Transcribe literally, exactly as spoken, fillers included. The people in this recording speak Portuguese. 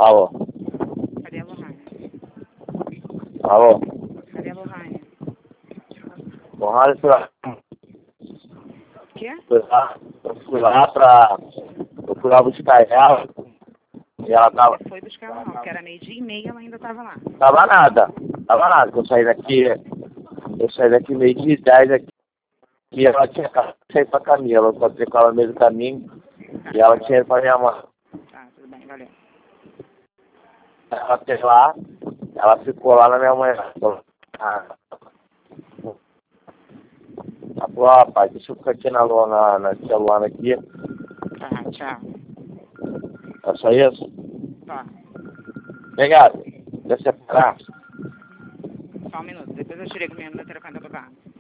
Alô? Cadê a Lohane? Alô? Cadê a Lohane? Lohane foi lá. O quê? Fui lá, eu fui lá pra. Eu fui lá buscar ela. E ela tava. Você foi buscar ela não, porque era meio-dia e meia, ela ainda tava lá. Tava nada. Tava nada. Eu saí daqui. Eu saí daqui meio de dez aqui. E ela tinha acabado de sair pra caminho. Eu encontrei com ela no meio do caminho. E ela tinha ido pra minha mãe. Tá, tudo bem, valeu. Ela fez lá. Ela ficou lá na minha mãe. Ah. Ela falou, ó, pai, deixa eu ficar aqui na, na, na celular aqui. Tá, tchau. É só isso? Tá. Obrigado. Deixa eu parar. Só um minuto, depois eu tirei com o menino no telefone da babá.